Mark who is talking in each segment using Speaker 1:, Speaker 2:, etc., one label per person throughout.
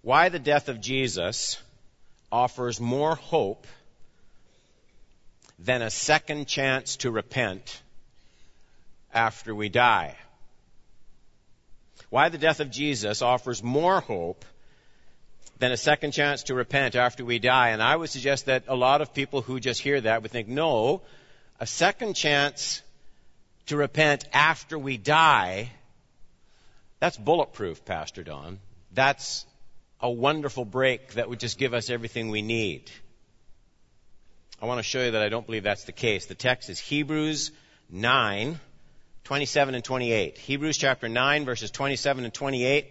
Speaker 1: why the death of Jesus offers more hope than a second chance to repent after we die. Why the death of Jesus offers more hope than a second chance to repent after we die. And I would suggest that a lot of people who just hear that would think, no, a second chance to repent after we die, that's bulletproof, Pastor Don. That's a wonderful break that would just give us everything we need. I want to show you that I don't believe that's the case. The text is Hebrews 9, 27 and 28. Hebrews chapter 9, verses 27 and 28.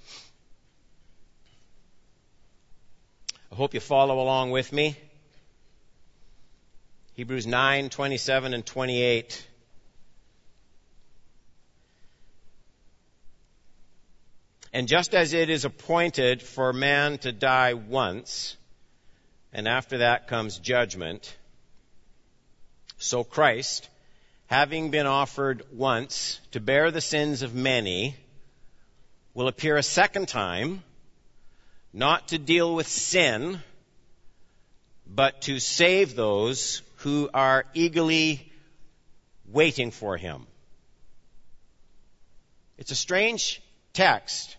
Speaker 1: I hope you follow along with me. Hebrews 9, 27 and 28. And just as it is appointed for man to die once, and after that comes judgment, so Christ, having been offered once to bear the sins of many, will appear a second time, not to deal with sin, but to save those who are eagerly waiting for him. It's a strange text.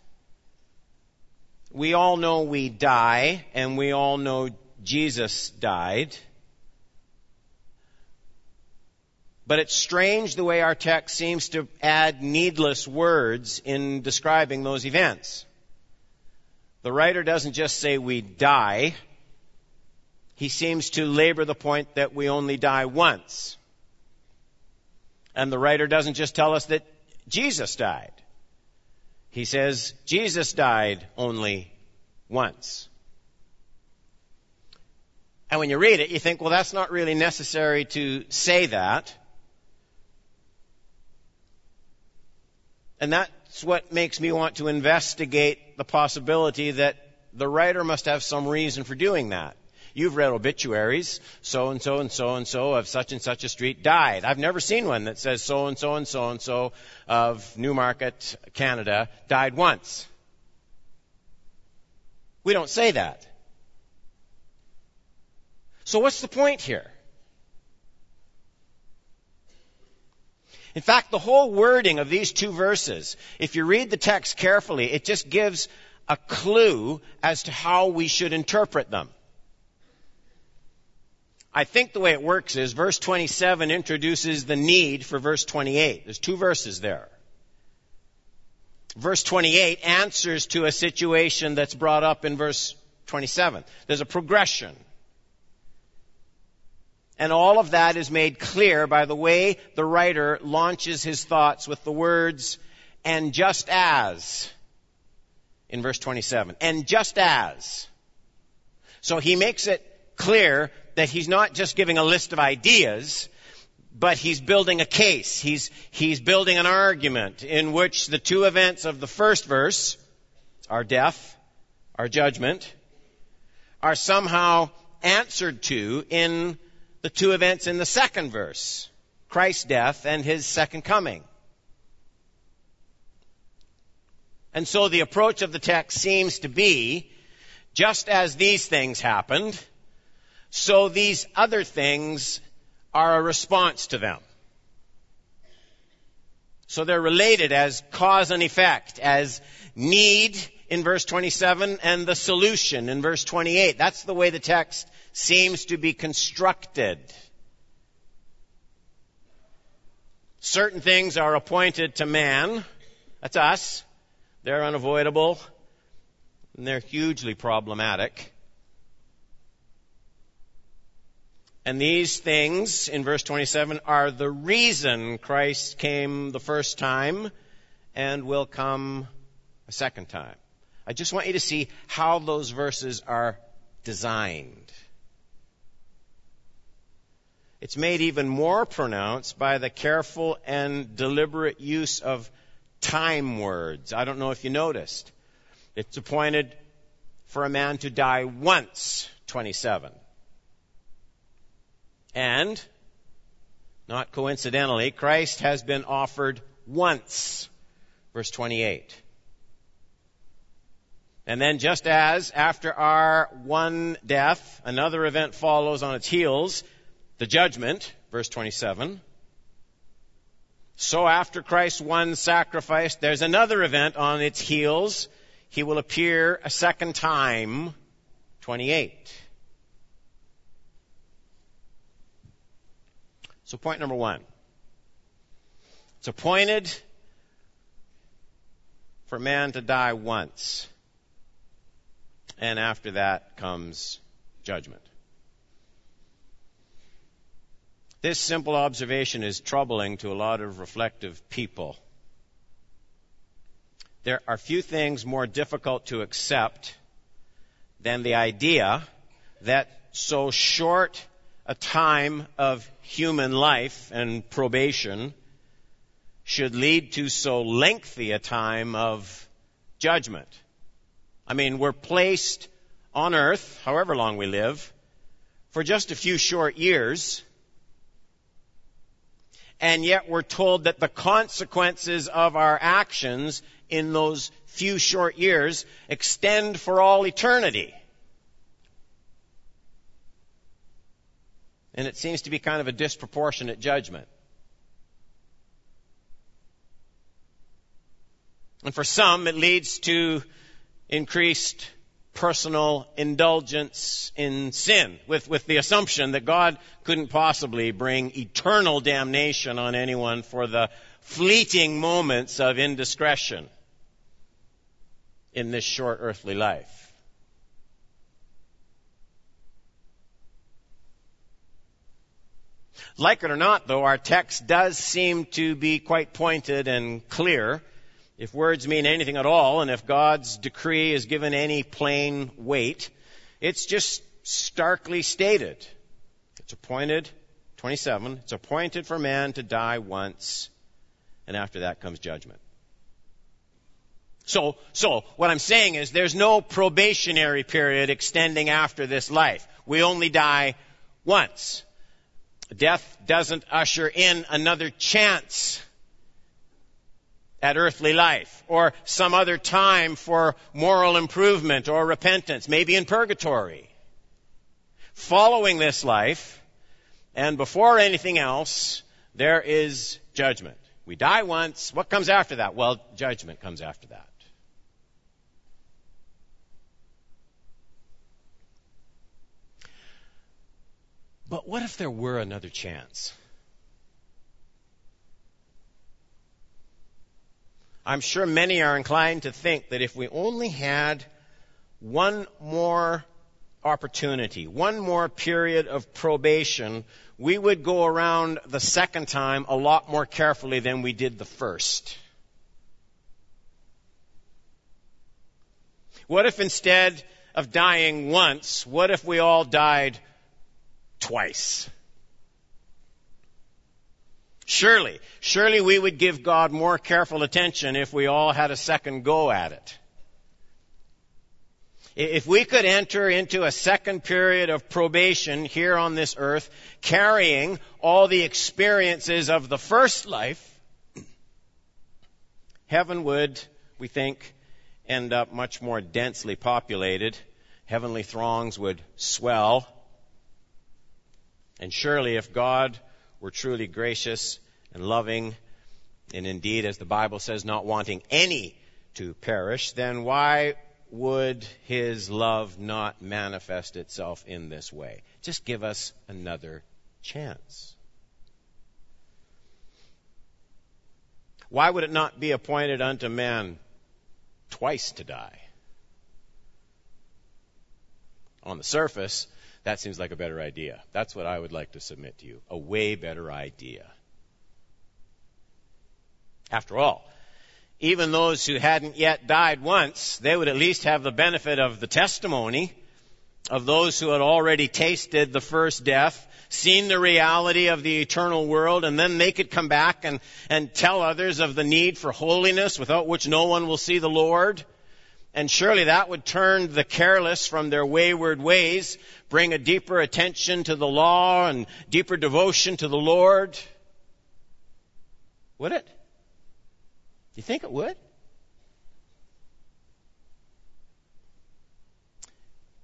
Speaker 1: We all know we die, and we all know Jesus died. But it's strange the way our text seems to add needless words in describing those events. The writer doesn't just say we die. He seems to labor the point that we only die once. And the writer doesn't just tell us that Jesus died. He says Jesus died only once. And when you read it, you think, well, that's not really necessary to say that. And that's what makes me want to investigate the possibility that the writer must have some reason for doing that. You've read obituaries, so-and-so and so-and-so of such and such a street died. I've never seen one that says so-and-so and so-and-so of Newmarket, Canada, died once. We don't say that. So what's the point here? In fact, the whole wording of these two verses, if you read the text carefully, it just gives a clue as to how we should interpret them. I think the way it works is verse 27 introduces the need for verse 28. There's two verses there. Verse 28 answers to a situation that's brought up in verse 27. There's a progression. And all of that is made clear by the way the writer launches his thoughts with the words, and just as, in verse 27. And just as. So he makes it clear that he's not just giving a list of ideas, but he's building a case. He's building an argument in which the two events of the first verse, our death, our judgment, are somehow answered to in the two events in the second verse, Christ's death and his second coming. And so the approach of the text seems to be, just as these things happened, so these other things are a response to them. So they're related as cause and effect, as need in verse 27 and the solution in verse 28. That's the way the text seems to be constructed. Certain things are appointed to man. That's us. They're unavoidable. And they're hugely problematic. And these things, in verse 27, are the reason Christ came the first time and will come a second time. I just want you to see how those verses are designed. It's made even more pronounced by the careful and deliberate use of time words. I don't know if you noticed. It's appointed for a man to die once, 27. And, not coincidentally, Christ has been offered once, verse 28. And then just as after our one death, another event follows on its heels, the judgment, verse 27. So after Christ's one sacrifice, there's another event on its heels. He will appear a second time, 28. So point number one. It's appointed for man to die once. And after that comes judgment. This simple observation is troubling to a lot of reflective people. There are few things more difficult to accept than the idea that so short a time of human life and probation should lead to so lengthy a time of judgment. I mean, we're placed on earth, however long we live, for just a few short years, and yet we're told that the consequences of our actions in those few short years extend for all eternity. And it seems to be kind of a disproportionate judgment. And for some, it leads to increased personal indulgence in sin, with the assumption that God couldn't possibly bring eternal damnation on anyone for the fleeting moments of indiscretion in this short earthly life. Like it or not, though, our text does seem to be quite pointed and clear. If words mean anything at all, and if God's decree is given any plain weight, it's just starkly stated. It's appointed, 27, it's appointed for man to die once, and after that comes judgment. So what I'm saying is there's no probationary period extending after this life. We only die once. Death doesn't usher in another chance at earthly life, or some other time for moral improvement or repentance, maybe in purgatory. Following this life, and before anything else, there is judgment. We die once. What comes after that? Well, judgment comes after that. But what if there were another chance? I'm sure many are inclined to think that if we only had one more opportunity, one more period of probation, we would go around the second time a lot more carefully than we did the first. What if instead of dying once, what if we all died twice? Surely we would give God more careful attention if we all had a second go at it. If we could enter into a second period of probation here on this earth, carrying all the experiences of the first life, heaven would, we think, end up much more densely populated. Heavenly throngs would swell. And surely if God were truly gracious and loving, and indeed, as the Bible says, not wanting any to perish, then why would His love not manifest itself in this way? Just give us another chance. Why would it not be appointed unto man twice to die? On the surface, that seems like a better idea. That's what I would like to submit to you. A way better idea. After all, even those who hadn't yet died once, they would at least have the benefit of the testimony of those who had already tasted the first death, seen the reality of the eternal world, and then they could come back and tell others of the need for holiness without which no one will see the Lord. And surely that would turn the careless from their wayward ways, bring a deeper attention to the law and deeper devotion to the Lord. Would it? Do you think it would?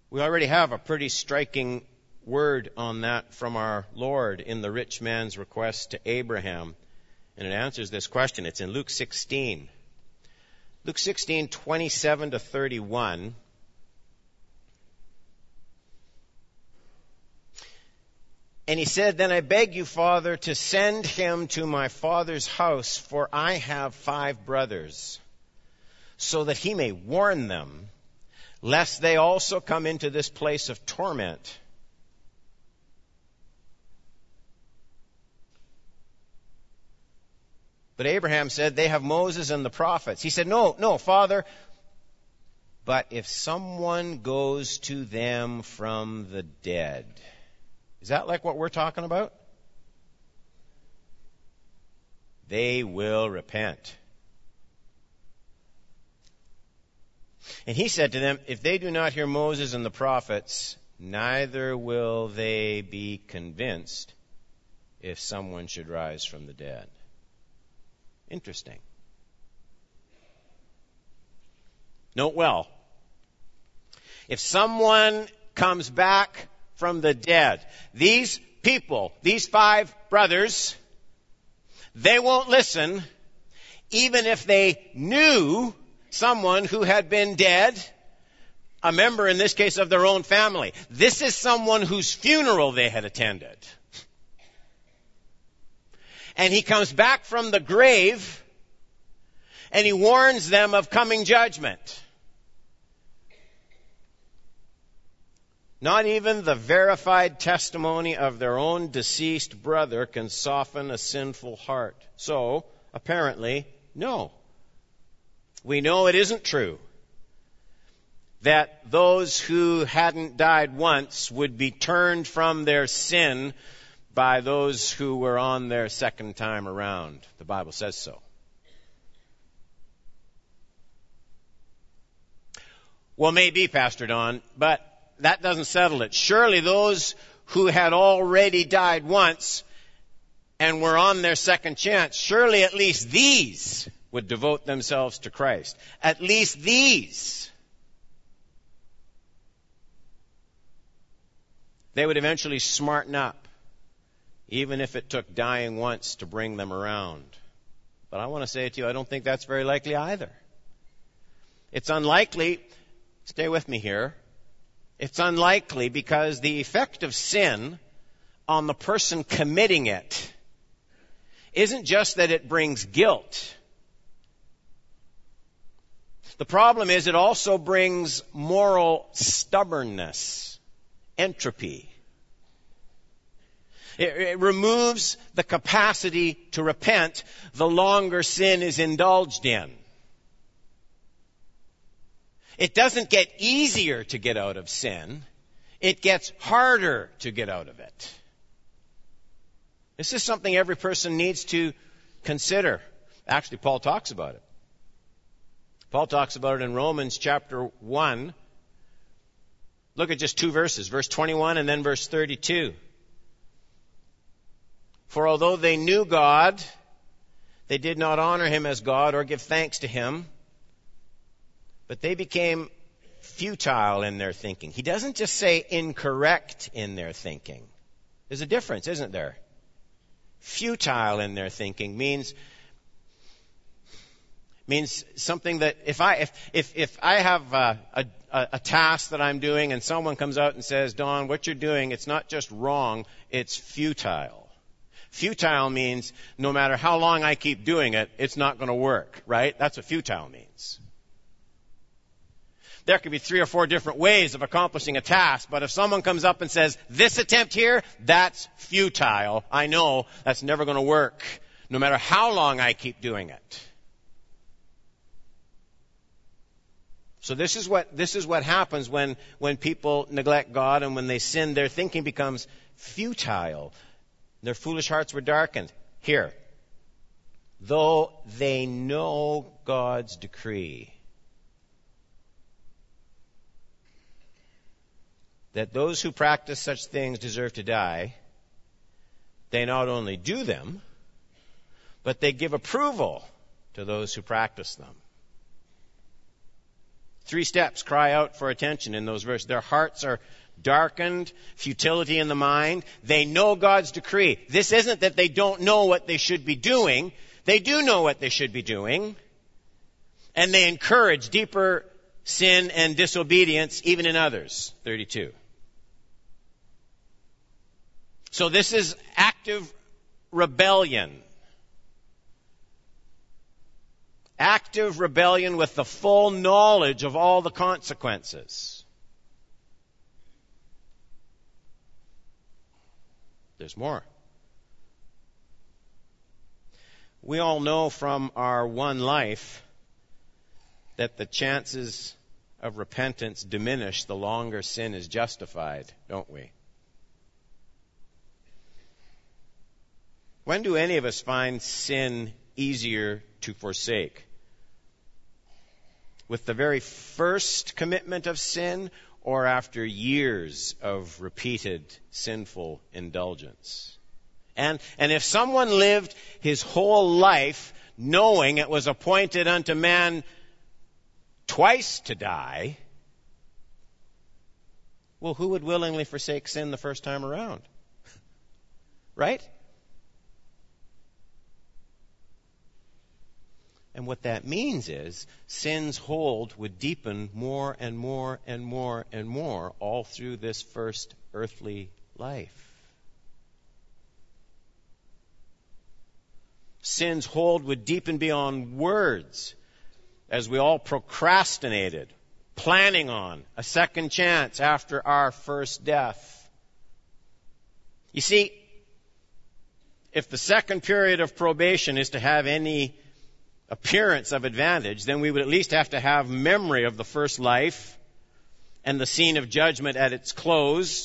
Speaker 1: We already have a pretty striking word on that from our Lord in the rich man's request to Abraham. And it answers this question. It's in Luke 16. Luke 16, 27 to 31. And he said, "Then I beg you, Father, to send him to my father's house, for I have 5 brothers, so that he may warn them, lest they also come into this place of torment." But Abraham said, "They have Moses and the prophets." He said, No, Father, but if someone goes to them from the dead. Is that like what we're talking about? They will repent. And he said to them, "If they do not hear Moses and the prophets, neither will they be convinced if someone should rise from the dead." Interesting. Note well, if someone comes back from the dead, these people, these 5 brothers, they won't listen even if they knew someone who had been dead, a member in this case of their own family. This is someone whose funeral they had attended. And he comes back from the grave and he warns them of coming judgment. Not even the verified testimony of their own deceased brother can soften a sinful heart. So, apparently, no. We know it isn't true that those who hadn't died once would be turned from their sin by those who were on their second time around. The Bible says so. Well, maybe, Pastor Don, but that doesn't settle it. Surely those who had already died once and were on their second chance, surely at least these would devote themselves to Christ. At least these. They would eventually smarten up, even if it took dying once to bring them around. But I want to say to you, I don't think that's very likely either. It's unlikely, stay with me here, it's unlikely because the effect of sin on the person committing it isn't just that it brings guilt. The problem is it also brings moral stubbornness, entropy. It removes the capacity to repent the longer sin is indulged in. It doesn't get easier to get out of sin. It gets harder to get out of it. This is something every person needs to consider. Actually, Paul talks about it. Paul talks about it in Romans chapter 1. Look at just 2 verses, verse 21 and then verse 32. For although they knew God, they did not honor him as God or give thanks to him, but they became futile in their thinking. He doesn't just say incorrect in their thinking. There's a difference, isn't there? Futile in their thinking means something that if I have a task that I'm doing and someone comes out and says, Don, what you're doing, it's not just wrong, it's futile. Futile means no matter how long I keep doing it, it's not going to work, right? That's what futile means. There could be 3 or 4 different ways of accomplishing a task, but if someone comes up and says, this attempt here, that's futile, I know that's never going to work, no matter how long I keep doing it. So this is what happens when people neglect God and when they sin, their thinking becomes futile. Their foolish hearts were darkened. Here, though they know God's decree, that those who practice such things deserve to die, they not only do them, but they give approval to those who practice them. 3 steps cry out for attention in those verses. Their hearts are darkened, futility in the mind. They know God's decree. This isn't that they don't know what they should be doing. They do know what they should be doing. And they encourage deeper sin and disobedience even in others. 32. So this is active rebellion. Active rebellion with the full knowledge of all the consequences. There's more. We all know from our one life that the chances of repentance diminish the longer sin is justified, don't we? When do any of us find sin easier to forsake? With the very first commitment of sin, or after years of repeated sinful indulgence? And if someone lived his whole life knowing it was appointed unto man twice to die, well, who would willingly forsake sin the first time around? Right? And what that means is sin's hold would deepen more and more and more and more all through this first earthly life. Sin's hold would deepen beyond words as we all procrastinated, planning on a second chance after our first death. You see, if the second period of probation is to have any appearance of advantage, then we would at least have to have memory of the first life and the scene of judgment at its close.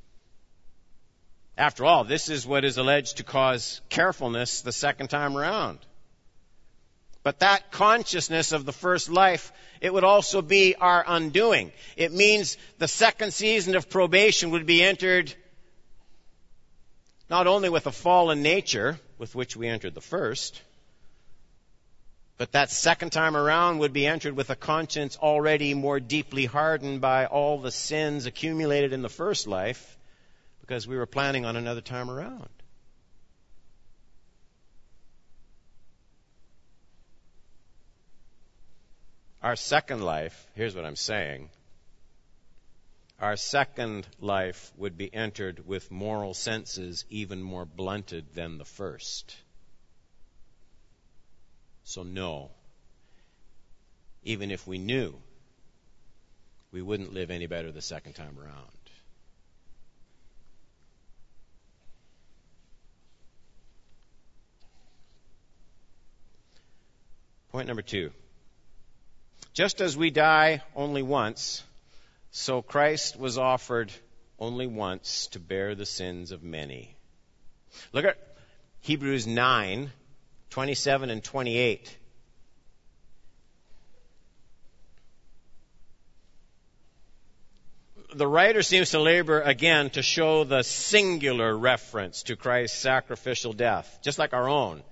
Speaker 1: After all, this is what is alleged to cause carefulness the second time around. But that consciousness of the first life, it would also be our undoing. It means the second season of probation would be entered not only with a fallen nature with which we entered the first, but that second time around would be entered with a conscience already more deeply hardened by all the sins accumulated in the first life, because we were planning on another time around. Our second life, here's what I'm saying, our second life would be entered with moral senses even more blunted than the first. So no, even if we knew, we wouldn't live any better the second time around. Point number 2. Just as we die only once, so Christ was offered only once to bear the sins of many. Look at Hebrews 9, 27 and 28. The writer seems to labor again to show the singular reference to Christ's sacrificial death, just like our own.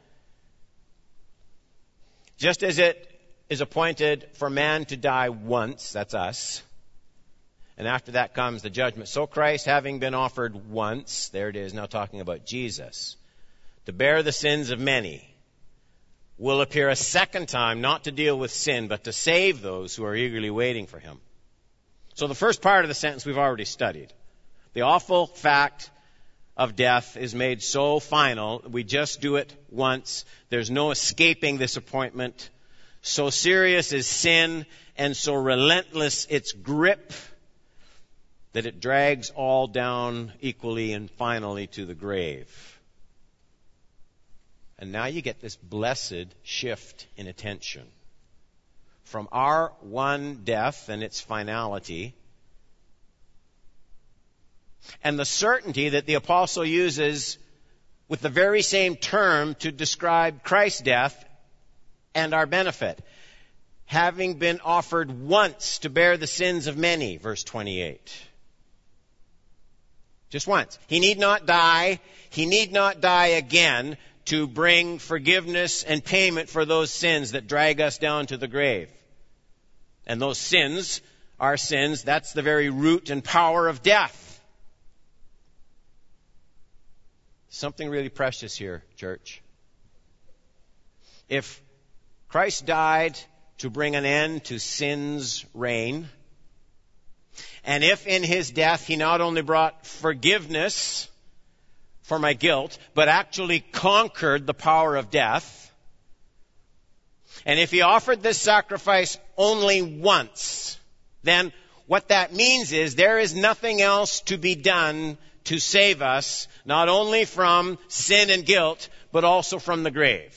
Speaker 1: Just as it is appointed for man to die once, that's us, and after that comes the judgment. So Christ, having been offered once, there it is, now talking about Jesus, to bear the sins of many, will appear a second time, not to deal with sin, but to save those who are eagerly waiting for him. So the first part of the sentence we've already studied. The awful fact of death is made so final, we just do it once. There's no escaping this appointment. So serious is sin, and so relentless its grip, that it drags all down equally and finally to the grave. And now you get this blessed shift in attention. From our one death and its finality, and the certainty that the apostle uses with the very same term to describe Christ's death and our benefit. Having been offered once to bear the sins of many, verse 28. Just once. He need not die. He need not die again to bring forgiveness and payment for those sins that drag us down to the grave. And those sins are sins. That's the very root and power of death. Something really precious here, church. If Christ died to bring an end to sin's reign, and if in his death he not only brought forgiveness for my guilt, but actually conquered the power of death, and if he offered this sacrifice only once, then what that means is there is nothing else to be done to save us, not only from sin and guilt, but also from the grave.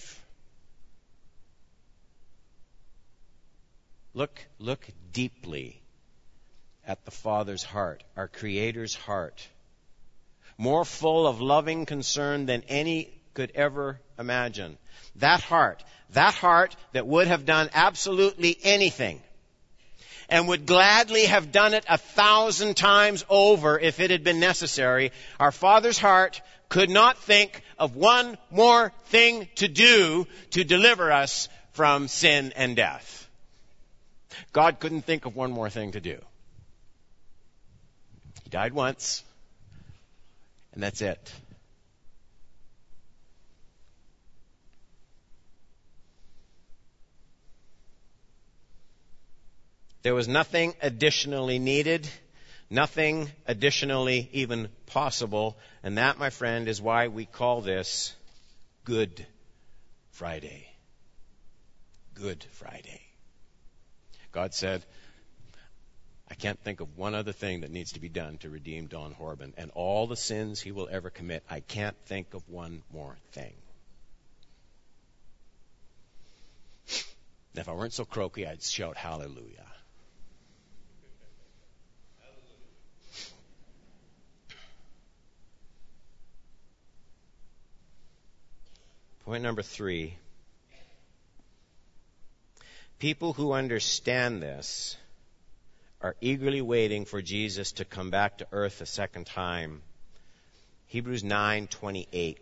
Speaker 1: Look deeply at the Father's heart, our Creator's heart. More full of loving concern than any could ever imagine. That heart that would have done absolutely anything and would gladly have done it 1,000 times over if it had been necessary. Our Father's heart could not think of one more thing to do to deliver us from sin and death. God couldn't think of one more thing to do. He died once, and that's it. There was nothing additionally needed, nothing additionally even possible, and that, my friend, is why we call this Good Friday. Good Friday. God said, I can't think of one other thing that needs to be done to redeem Don Horban, and all the sins he will ever commit, I can't think of one more thing. If I weren't so croaky, I'd shout hallelujah. Point number 3. People who understand this are eagerly waiting for Jesus to come back to earth a second time. Hebrews 9:28.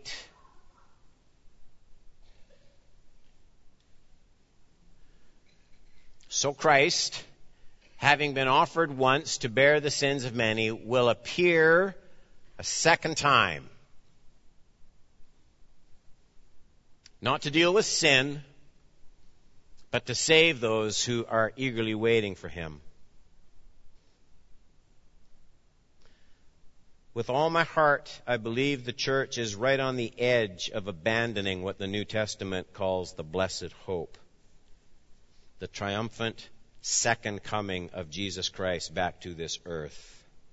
Speaker 1: So Christ, having been offered once to bear the sins of many, will appear a second time. Not to deal with sin, but to save those who are eagerly waiting for him. With all my heart, I believe the church is right on the edge of abandoning what the New Testament calls the blessed hope, the triumphant second coming of Jesus Christ back to this earth.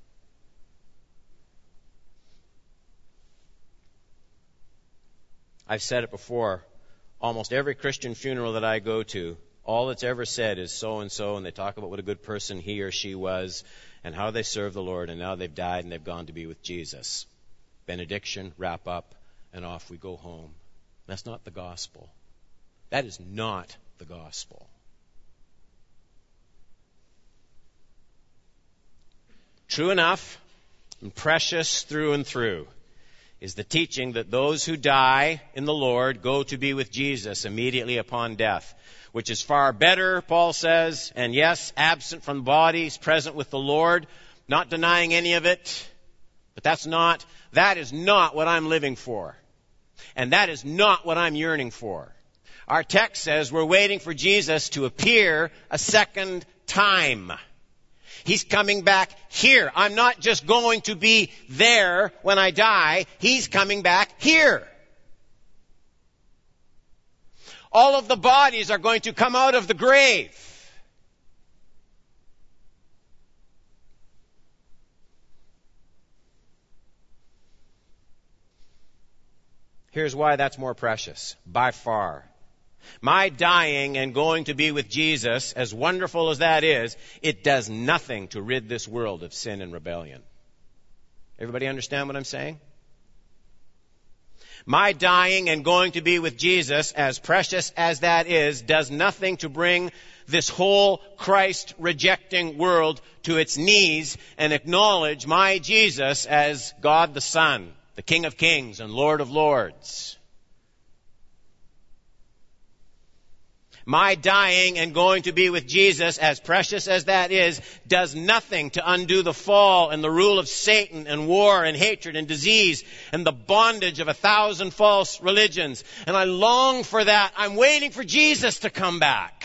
Speaker 1: I've said it before, almost every Christian funeral that I go to, all it's ever said is so-and-so, and they talk about what a good person he or she was and how they served the Lord, and now they've died and they've gone to be with Jesus. Benediction, wrap up, and off we go home. That's not the gospel. That is not the gospel. True enough and precious through and through is the teaching that those who die in the Lord go to be with Jesus immediately upon death, which is far better, Paul says, and yes, absent from bodies, present with the Lord, not denying any of it, but that is not what I'm living for. And that is not what I'm yearning for. Our text says we're waiting for Jesus to appear a second time. He's coming back here. I'm not just going to be there when I die. He's coming back here. All of the bodies are going to come out of the grave. Here's why that's more precious, by far. My dying and going to be with Jesus, as wonderful as that is, it does nothing to rid this world of sin and rebellion. Everybody understand what I'm saying? My dying and going to be with Jesus, as precious as that is, does nothing to bring this whole Christ-rejecting world to its knees and acknowledge my Jesus as God the Son, the King of Kings and Lord of Lords. My dying and going to be with Jesus, as precious as that is, does nothing to undo the fall and the rule of Satan and war and hatred and disease and the bondage of 1,000 false religions. And I long for that. I'm waiting for Jesus to come back.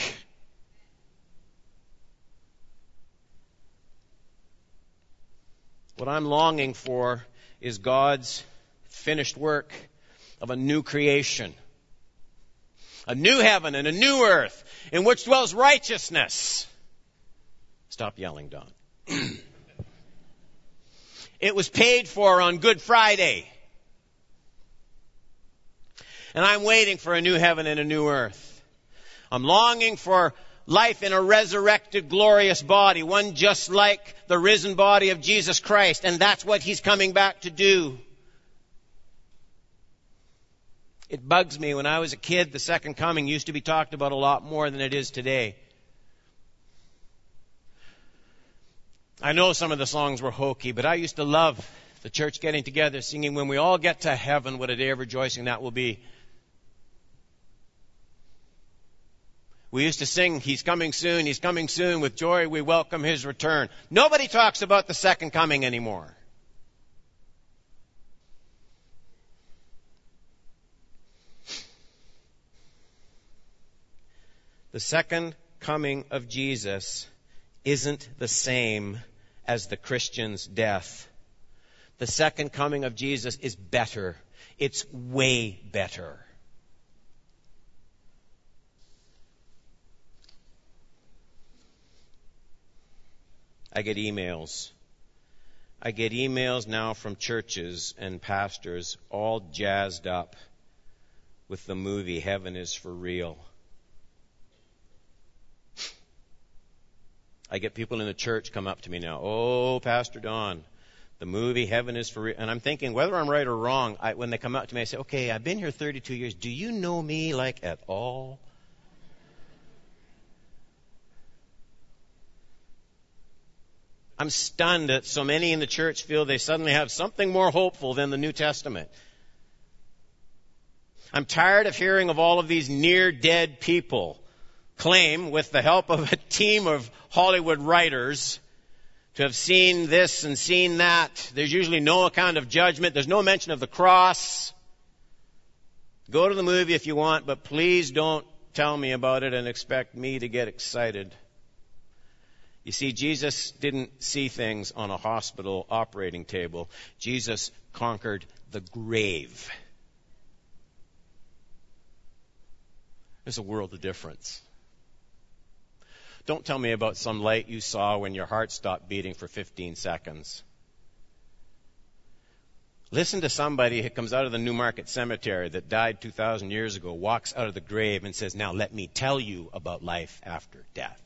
Speaker 1: What I'm longing for is God's finished work of a new creation. A new heaven and a new earth in which dwells righteousness. Stop yelling, Don. It was paid for on Good Friday. And I'm waiting for a new heaven and a new earth. I'm longing for life in a resurrected, glorious body, one just like the risen body of Jesus Christ. And that's what He's coming back to do. It bugs me. When I was a kid, the second coming used to be talked about a lot more than it is today. I know some of the songs were hokey, but I used to love the church getting together, singing, "When we all get to heaven, what a day of rejoicing that will be." We used to sing, "He's coming soon, He's coming soon. With joy we welcome His return." Nobody talks about the second coming anymore. The second coming of Jesus isn't the same as the Christian's death. The second coming of Jesus is better. It's way better. I get emails. I get emails now from churches and pastors all jazzed up with the movie Heaven is for Real. I get people in the church come up to me now, "Oh, Pastor Don, the movie Heaven is for Real." And I'm thinking, whether I'm right or wrong, when they come up to me, I say, "Okay, I've been here 32 years. Do you know me like at all?" I'm stunned that so many in the church feel they suddenly have something more hopeful than the New Testament. I'm tired of hearing of all of these near-dead people claim, with the help of a team of Hollywood writers, to have seen this and seen that. There's usually no account of judgment. There's no mention of the cross. Go to the movie if you want, but please don't tell me about it and expect me to get excited. You see, Jesus didn't see things on a hospital operating table. Jesus conquered the grave. There's a world of difference. Don't tell me about some light you saw when your heart stopped beating for 15 seconds. Listen to somebody who comes out of the Newmarket Cemetery that died 2,000 years ago, walks out of the grave and says, "Now let me tell you about life after death."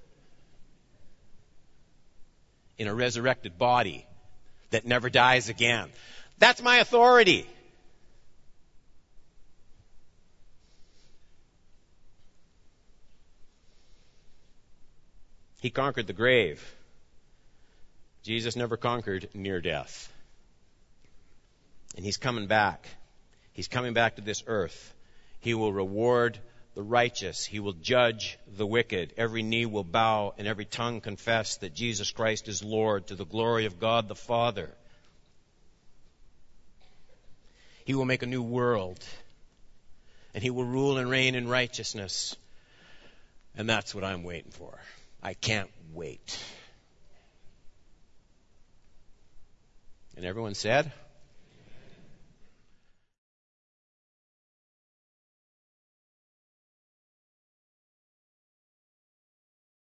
Speaker 1: In a resurrected body that never dies again. That's my authority. He conquered the grave. Jesus never conquered near death. And He's coming back. He's coming back to this earth. He will reward the righteous. He will judge the wicked. Every knee will bow and every tongue confess that Jesus Christ is Lord, to the glory of God the Father. He will make a new world. And He will rule and reign in righteousness. And that's what I'm waiting for. I can't wait. And everyone said,